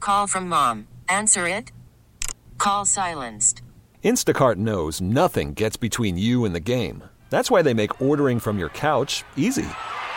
call from mom. Answer it. Call silenced. Instacart knows nothing gets between you and the game. That's why they make ordering from your couch easy.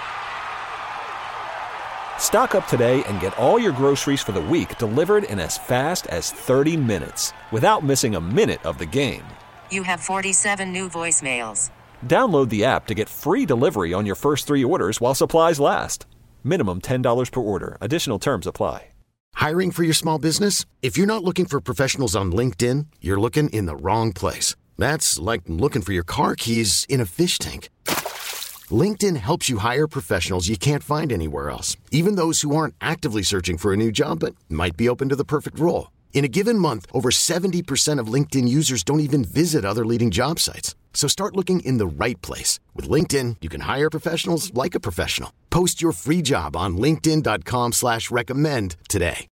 Stock up today and get all your groceries for the week delivered in as fast as 30 minutes without missing a minute of the game. You have 47 new voicemails. Download the app to get free delivery on your first 3 orders while supplies last. Minimum $10 per order. Additional terms apply. Hiring for your small business? If you're not looking for professionals on LinkedIn, you're looking in the wrong place. That's like looking for your car keys in a fish tank. LinkedIn helps you hire professionals you can't find anywhere else, even those who aren't actively searching for a new job but might be open to the perfect role. In a given month, over 70% of LinkedIn users don't even visit other leading job sites. So start looking in the right place. With LinkedIn, you can hire professionals like a professional. Post your free job on linkedin.com/recommend today.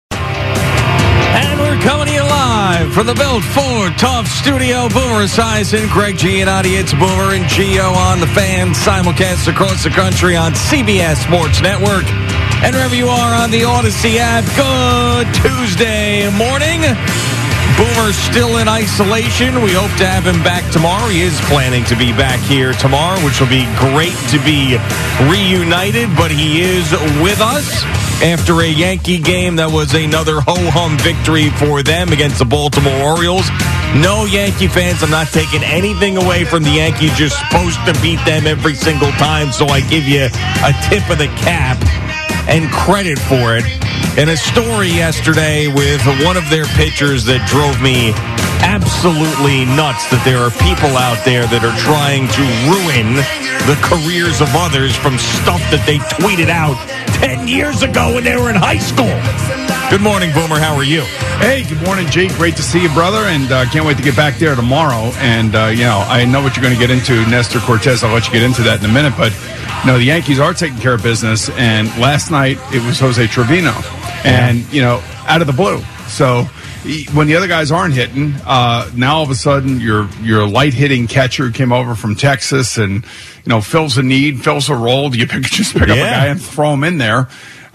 And we're coming to you live from the Built Ford Tough Studio. Boomer Esiason, Greg Giannotti. It's Boomer and Gio on the Fan, simulcast across the country on CBS Sports Network. And wherever you are on the Odyssey app, good Tuesday morning. Boomer's still in isolation. We hope to have him back tomorrow. He is planning to be back here tomorrow, which will be great to be reunited. But he is with us after a Yankee game that was another ho-hum victory for them against the Baltimore Orioles. No, Yankee fans, I'm not taking anything away from the Yankees. You're supposed to beat them every single time, so I give you a tip of the cap and credit for it. And a story yesterday with one of their pitchers that drove me absolutely nuts, that there are people out there that are trying to ruin the careers of others from stuff that they tweeted out 10 years ago when they were in high school. Good morning, Boomer. How are you? Hey, good morning, G. Great to see you, brother, and can't wait to get back there tomorrow. And, I know what you're going to get into, Nestor Cortez. I'll let you get into that in a minute, but the Yankees are taking care of business, and last night it was Jose Trevino, and, out of the blue. So when the other guys aren't hitting, now all of a sudden your light-hitting catcher who came over from Texas and, fills a need, fills a role. You just pick up a guy and throw him in there.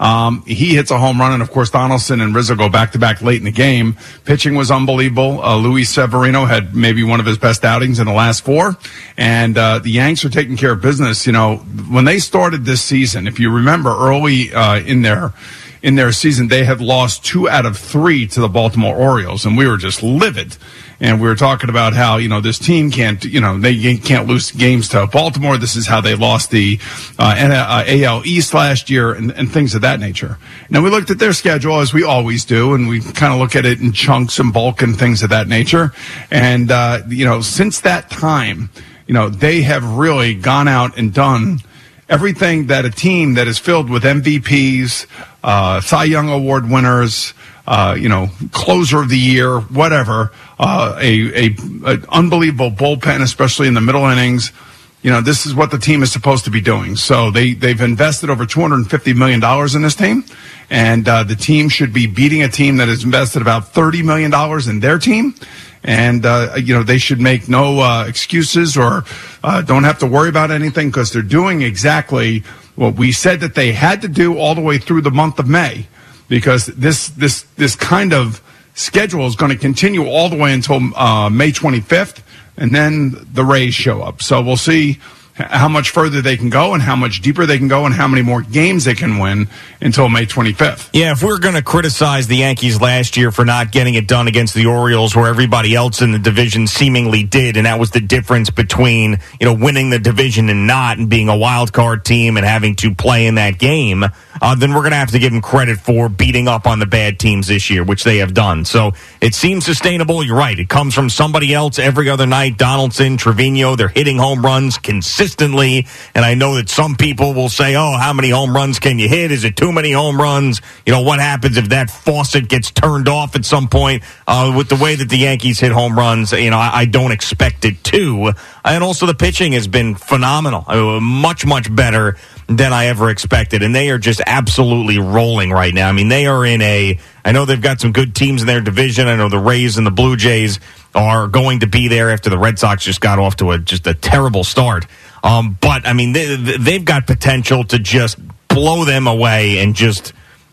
He hits a home run, and of course Donaldson and Rizzo go back-to-back late in the game. Pitching was unbelievable. Luis Severino had maybe one of his best outings in the last 4, and the Yanks are taking care of business. When they started this season, if you remember early in their season, they had lost 2 out of 3 to the Baltimore Orioles, and we were just livid. And we were talking about how, this team can't, they can't lose games to Baltimore. This is how they lost the AL East last year and things of that nature. Now, we looked at their schedule, as we always do, and we kind of look at it in chunks and bulk and things of that nature. And, since that time, they have really gone out and done everything that a team that is filled with MVPs, Cy Young Award winners, closer of the year, whatever, a unbelievable bullpen, especially in the middle innings. This is what the team is supposed to be doing. So they've invested over $250 million in this team, and the team should be beating a team that has invested about $30 million in their team. And, they should make no excuses or don't have to worry about anything, because they're doing exactly what we said that they had to do all the way through the month of May, because this kind of schedule is going to continue all the way until May 25th, and then the Rays show up. So we'll see how much further they can go and how much deeper they can go and how many more games they can win until May 25th. Yeah, if we're going to criticize the Yankees last year for not getting it done against the Orioles, where everybody else in the division seemingly did, and that was the difference between, winning the division and not, and being a wild card team and having to play in that game, then we're going to have to give them credit for beating up on the bad teams this year, which they have done. So it seems sustainable. You're right. It comes from somebody else every other night. Donaldson, Trevino, they're hitting home runs consistently. And I know that some people will say, oh, how many home runs can you hit? Is it too many home runs? What happens if that faucet gets turned off at some point? With the way that the Yankees hit home runs, I don't expect it to. And also the pitching has been phenomenal. Much, much better than I ever expected. And they are just absolutely rolling right now. I mean, they are I know they've got some good teams in their division. I know the Rays and the Blue Jays are going to be there after the Red Sox just got off to just a terrible start. But, I mean, they've got potential to just blow them away and just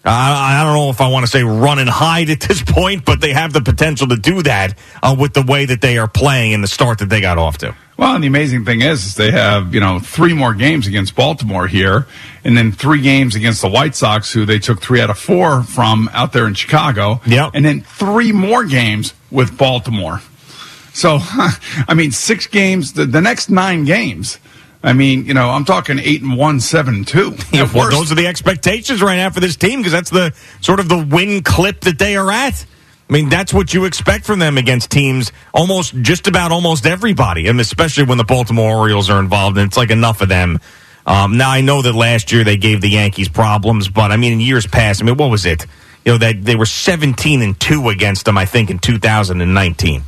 I don't know if I want to say run and hide at this point, but they have the potential to do that with the way that they are playing and the start that they got off to. Well, and the amazing thing is they have, 3 more games against Baltimore here, and then 3 games against the White Sox, who they took 3 out of 4 from out there in Chicago. Yep. And then 3 more games with Baltimore. So, 6 games, the next 9 games. I'm talking 8-1, 7-2. Yeah, well, those are the expectations right now for this team, because that's the sort of the win clip that they are at. That's what you expect from them against teams, just about almost everybody, and especially when the Baltimore Orioles are involved, and it's like enough of them. Now, I know that last year they gave the Yankees problems, but, in years past, what was it? That they were 17-2 against them, I think, in 2019.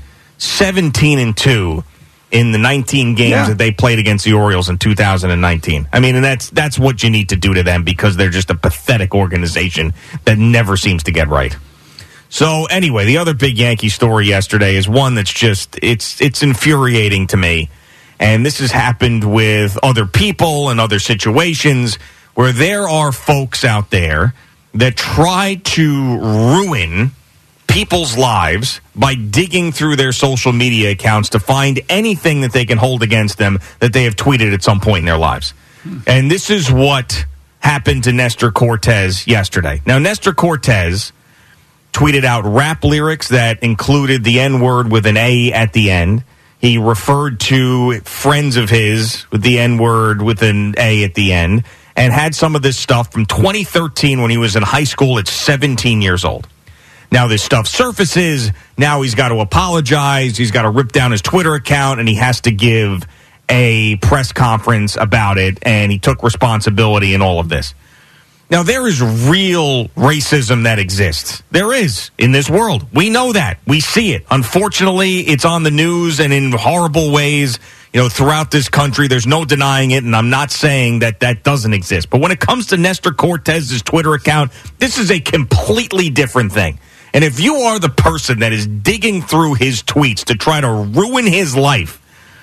17-2 in the 19 games that they played against the Orioles in 2019. And that's what you need to do to them, because they're just a pathetic organization that never seems to get right. So anyway, the other big Yankee story yesterday is one that's just, it's infuriating to me. And this has happened with other people and other situations where there are folks out there that try to ruin people's lives by digging through their social media accounts to find anything that they can hold against them that they have tweeted at some point in their lives. And this is what happened to Nestor Cortes yesterday. Now, Nestor Cortes tweeted out rap lyrics that included the N-word with an A at the end. He referred to friends of his with the N-word with an A at the end, and had some of this stuff from 2013 when he was in high school at 17 years old. Now this stuff surfaces. Now he's got to apologize. He's got to rip down his Twitter account, and he has to give a press conference about it, and he took responsibility in all of this. Now, there is real racism that exists. There is in this world. We know that. We see it. Unfortunately, it's on the news and in horrible ways, throughout this country. There's no denying it, and I'm not saying that that doesn't exist. But when it comes to Nestor Cortes' Twitter account, this is a completely different thing. And if you are the person that is digging through his tweets to try to ruin his life,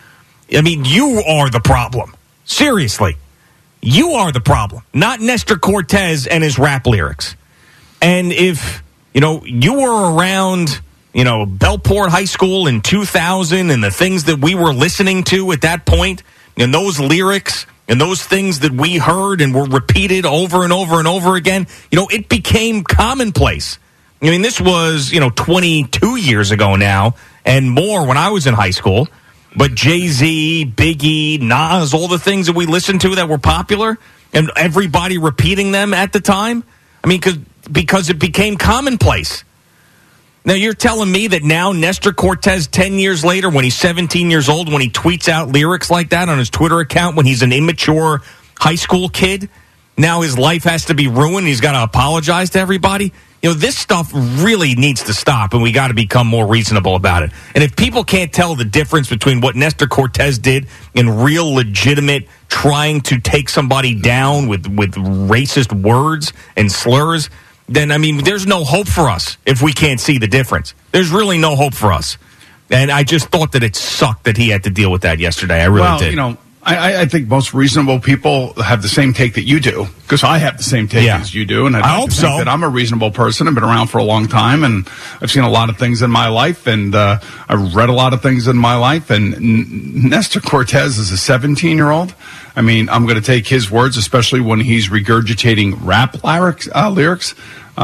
you are the problem. Seriously. You are the problem, not Nestor Cortes and his rap lyrics. And if, you were around, Bellport High School in 2000 and the things that we were listening to at that point, and those lyrics and those things that we heard and were repeated over and over and over again, it became commonplace. This was, 22 years ago now and more when I was in high school. But Jay-Z, Biggie, Nas, all the things that we listened to that were popular, and everybody repeating them at the time, because it became commonplace. Now, you're telling me that now Nestor Cortes, 10 years later, when he's 17 years old, when he tweets out lyrics like that on his Twitter account, when he's an immature high school kid, now his life has to be ruined, he's got to apologize to everybody? This stuff really needs to stop, and we got to become more reasonable about it. And if people can't tell the difference between what Nestor Cortes did in real legitimate trying to take somebody down with racist words and slurs, then, there's no hope for us if we can't see the difference. There's really no hope for us. And I just thought that it sucked that he had to deal with that yesterday. I really did. I think most reasonable people have the same take that you do, because I have the same take as you do, and I hope so. That I'm a reasonable person. I've been around for a long time, and I've seen a lot of things in my life, and I've read a lot of things in my life. And Nestor Cortes is a 17-year-old. I'm going to take his words, especially when he's regurgitating rap lyrics.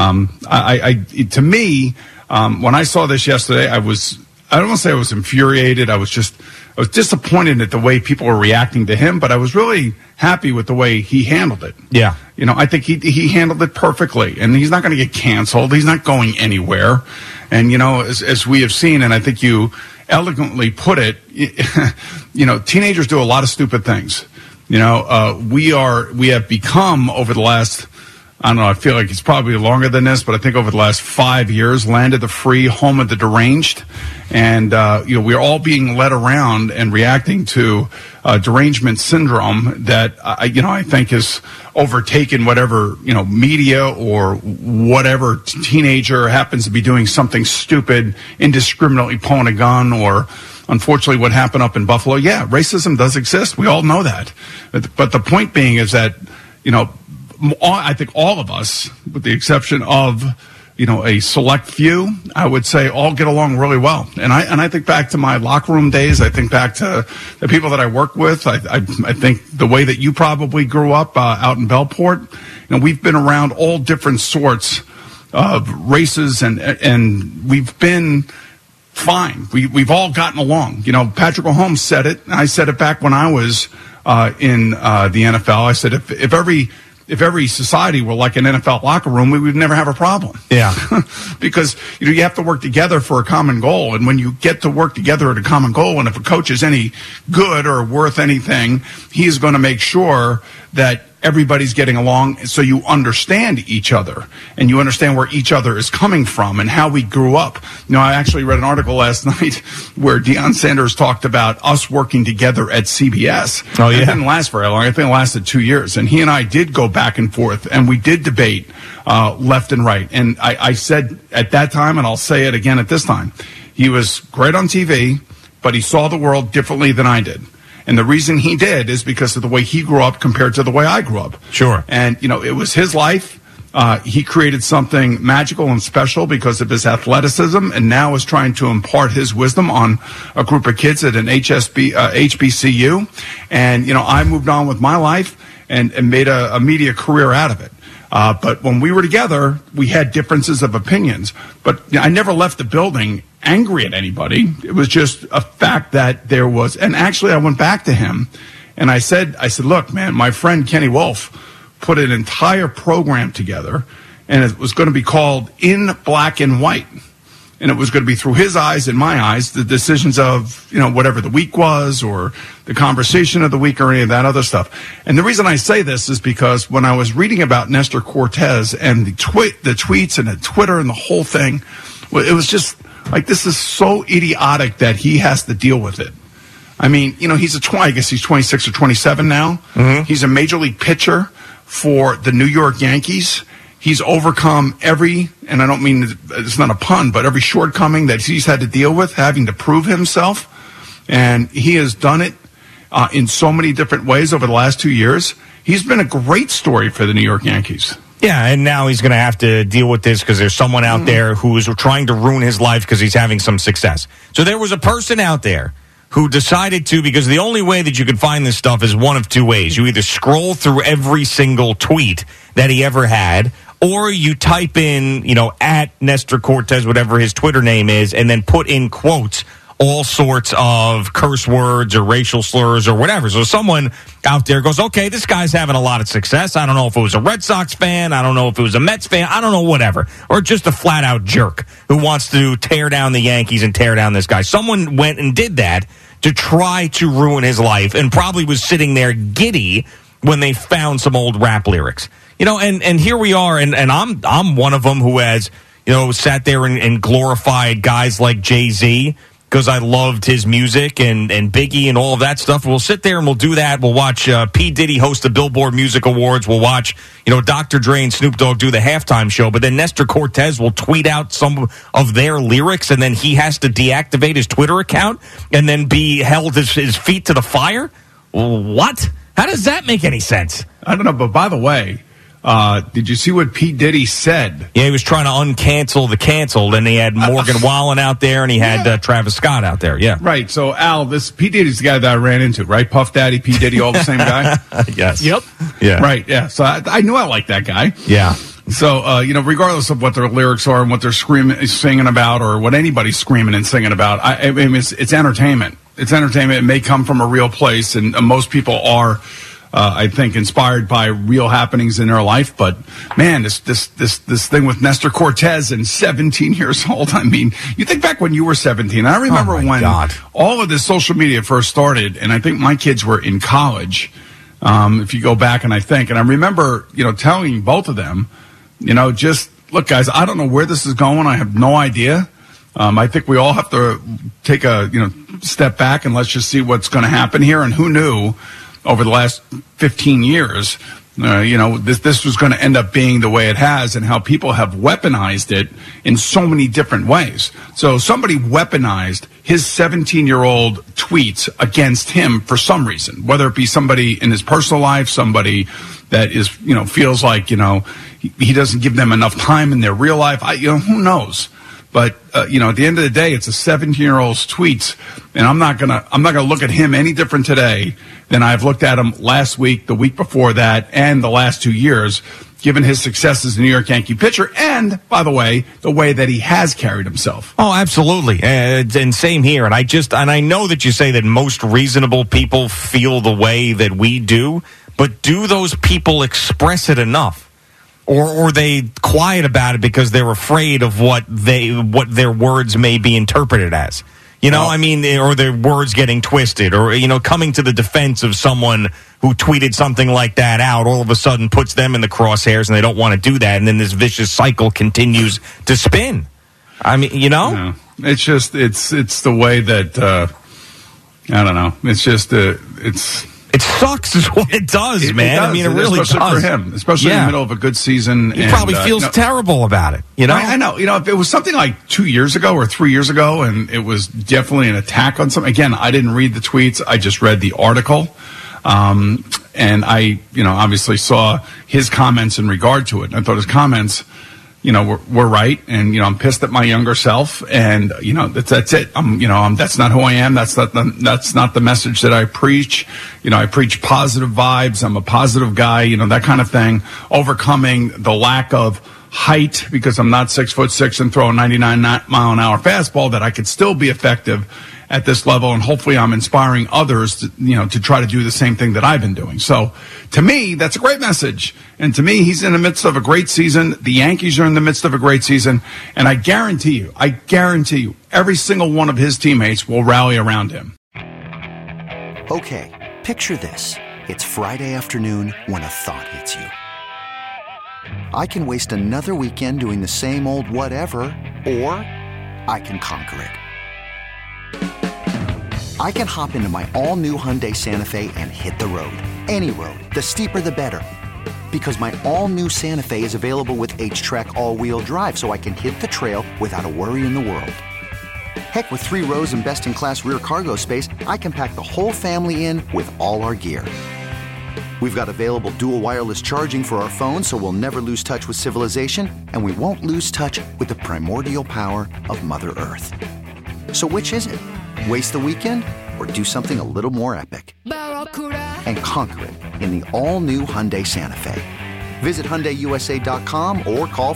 To me, when I saw this yesterday, I don't want to say I was infuriated. I was disappointed at the way people were reacting to him, but I was really happy with the way he handled it. Yeah. I think he handled it perfectly, and he's not going to get canceled. He's not going anywhere. And, as we have seen, and I think you elegantly put it, teenagers do a lot of stupid things. We have become over the last, I don't know, I feel like it's probably longer than this, but I think over the last 5 years, land of the free, home of the deranged. And, we're all being led around and reacting to derangement syndrome that, I think has overtaken whatever, media or whatever teenager happens to be doing something stupid, indiscriminately pulling a gun, or unfortunately what happened up in Buffalo. Yeah, racism does exist. We all know that. But the point being is that, I think all of us, with the exception of a select few, I would say all get along really well. And I think back to my locker room days. I think back to the people that I work with. I think the way that you probably grew up out in Bellport. We've been around all different sorts of races, and we've been fine. We've all gotten along. Patrick Mahomes said it. I said it back when I was in the NFL. I said if every society were like an NFL locker room, we would never have a problem. Yeah. Because, you have to work together for a common goal. And when you get to work together at a common goal, and if a coach is any good or worth anything, he is going to make sure that everybody's getting along, so you understand each other and you understand where each other is coming from and how we grew up. I actually read an article last night where Deion Sanders talked about us working together at CBS. Oh, yeah. It didn't last very long. I think it lasted 2 years. And he and I did go back and forth, and we did debate left and right. And I said at that time, and I'll say it again at this time, he was great on TV, but he saw the world differently than I did. And the reason he did is because of the way he grew up compared to the way I grew up. Sure. And, it was his life. He created something magical and special because of his athleticism, and now is trying to impart his wisdom on a group of kids at an HBCU. And, I moved on with my life and made a media career out of it. But when we were together, we had differences of opinions. But I never left the building angry at anybody. It was just a fact that there was, and actually I went back to him and I said, look, man, my friend Kenny Wolf put an entire program together, and it was going to be called In Black and White. And it was going to be through his eyes and my eyes, the decisions of, whatever the week was or the conversation of the week or any of that other stuff. And the reason I say this is because when I was reading about Nestor Cortez and the tweets and the Twitter and the whole thing, it was just like, this is so idiotic that he has to deal with it. I mean, I guess he's 26 or 27 now. Mm-hmm. He's a major league pitcher for the New York Yankees. He's overcome and I don't mean it's not a pun, but every shortcoming that he's had to deal with, having to prove himself. And he has done it in so many different ways over the last 2 years. He's been a great story for the New York Yankees. Yeah, and now he's going to have to deal with this because there's someone out there who is trying to ruin his life because he's having some success. So there was a person out there who decided to, because the only way that you could find this stuff is one of two ways. You either scroll through every single tweet that he ever had, or you type in, at Nestor Cortez, whatever his Twitter name is, and then put in quotes all sorts of curse words or racial slurs or whatever. So someone out there goes, okay, this guy's having a lot of success. I don't know if it was a Red Sox fan. I don't know if it was a Mets fan. I don't know, whatever. Or just a flat-out jerk who wants to tear down the Yankees and tear down this guy. Someone went and did that to try to ruin his life and probably was sitting there giddy when they found some old rap lyrics. And here we are, and I'm one of them who has, sat there and glorified guys like Jay-Z because I loved his music and Biggie and all of that stuff. We'll sit there and we'll do that. We'll watch P. Diddy host the Billboard Music Awards. We'll watch, Dr. Dre and Snoop Dogg do the halftime show. But then Nestor Cortez will tweet out some of their lyrics, and then he has to deactivate his Twitter account and then be held his feet to the fire? What? How does that make any sense? I don't know, but by the way, did you see what P. Diddy said? Yeah, he was trying to uncancel the canceled, and he had Morgan Wallen out there, and he had Travis Scott out there. Yeah, right. So Al, this P. Diddy's the guy that I ran into, right? Puff Daddy, P. Diddy, all the same guy. Yes. Yep. Yeah. Right. Yeah. So I knew I liked that guy. Yeah. So regardless of what their lyrics are and what they're singing about, or what anybody's screaming and singing about, I mean, it's entertainment. It's entertainment. It may come from a real place, and most people are. I think inspired by real happenings in their life, but man, this thing with Nestor Cortez and 17 years old. I mean, you think back when you were 17. I remember when all of this social media first started, and I think my kids were in college. If you go back and I remember, telling both of them, just look, guys, I don't know where this is going. I have no idea. I think we all have to take a step back and let's just see what's going to happen here. And who knew? Over the last 15 years, this was going to end up being the way it has, and how people have weaponized it in so many different ways. So somebody weaponized his 17-year-old tweets against him for some reason, whether it be somebody in his personal life, somebody that is, feels like, he doesn't give them enough time in their real life. Who knows? But, at the end of the day, it's a 17-year-old's tweets, and I'm not gonna look at him any different today than I've looked at him last week, the week before that, and the last 2 years, given his success as a New York Yankee pitcher, and, by the way that he has carried himself. Oh, absolutely. And same here. And I know that you say that most reasonable people feel the way that we do, but do those people express it enough? Or are they quiet about it because they're afraid of what their words may be interpreted as? Or their words getting twisted, or, coming to the defense of someone who tweeted something like that out all of a sudden puts them in the crosshairs, and they don't want to do that. And then this vicious cycle continues to spin. It's just, it's the way that, I don't know. It's just, it sucks is what it does, man. It really does. For him, especially in the middle of a good season. He probably feels terrible about it, I know. If it was something like 2 years ago or 3 years ago, and it was definitely an attack on something. Again, I didn't read the tweets. I just read the article. And I, obviously saw his comments in regard to it. I thought his comments, were right. And, I'm pissed at my younger self. And, that's it. That's not who I am. That's not the message that I preach. I preach positive vibes. I'm a positive guy, that kind of thing. Overcoming the lack of height, because I'm not 6'6" and throw a 99-mile-an-hour fastball, that I could still be effective at this level, and hopefully I'm inspiring others to try to do the same thing that I've been doing. So to me, that's a great message. And to me, he's in the midst of a great season. The Yankees are in the midst of a great season. And I guarantee you, every single one of his teammates will rally around him. Okay, picture this. It's Friday afternoon when a thought hits you. I can waste another weekend doing the same old whatever, or I can conquer it. I can hop into my all-new Hyundai Santa Fe and hit the road. Any road. The steeper, the better. Because my all-new Santa Fe is available with H-Track all-wheel drive, so I can hit the trail without a worry in the world. Heck, with 3 rows and best-in-class rear cargo space, I can pack the whole family in with all our gear. We've got available dual wireless charging for our phones, so we'll never lose touch with civilization, and we won't lose touch with the primordial power of Mother Earth. So which is it? Waste the weekend or do something a little more epic? And conquer it in the all-new Hyundai Santa Fe. Visit HyundaiUSA.com or call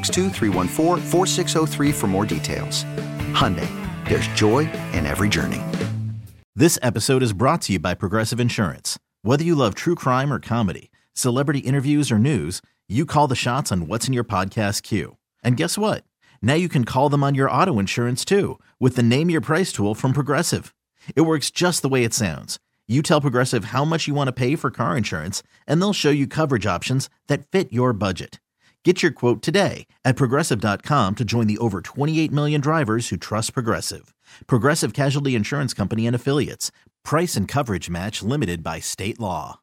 562-314-4603 for more details. Hyundai, there's joy in every journey. This episode is brought to you by Progressive Insurance. Whether you love true crime or comedy, celebrity interviews or news, you call the shots on what's in your podcast queue. And guess what? Now you can call them on your auto insurance too, with the Name Your Price tool from Progressive. It works just the way it sounds. You tell Progressive how much you want to pay for car insurance, and they'll show you coverage options that fit your budget. Get your quote today at Progressive.com to join the over 28 million drivers who trust Progressive. Progressive Casualty Insurance Company and Affiliates. Price and coverage match limited by state law.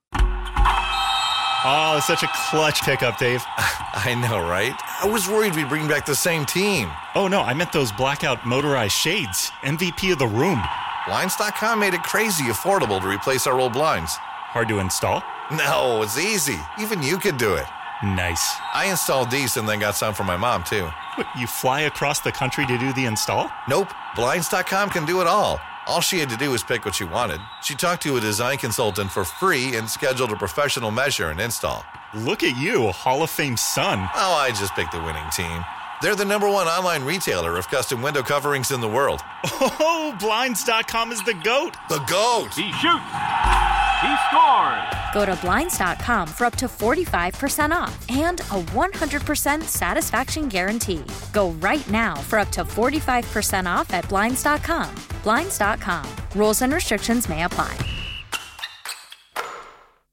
Oh, it's such a clutch pickup, Dave. I know, right? I was worried we'd bring back the same team. Oh, no, I meant those blackout motorized shades. MVP of the room. Blinds.com made it crazy affordable to replace our old blinds. Hard to install? No, it's easy. Even you could do it. Nice. I installed these and then got some for my mom, too. What, you fly across the country to do the install? Nope. Blinds.com can do it all. All she had to do was pick what she wanted. She talked to a design consultant for free and scheduled a professional measure and install. Look at you, a Hall of Fame son. Oh, I just picked the winning team. They're the #1 online retailer of custom window coverings in the world. Oh, Blinds.com is the GOAT. The GOAT! He shoots. He scores. Go to Blinds.com for up to 45% off and a 100% satisfaction guarantee. Go right now for up to 45% off at Blinds.com. Blinds.com. Rules and restrictions may apply.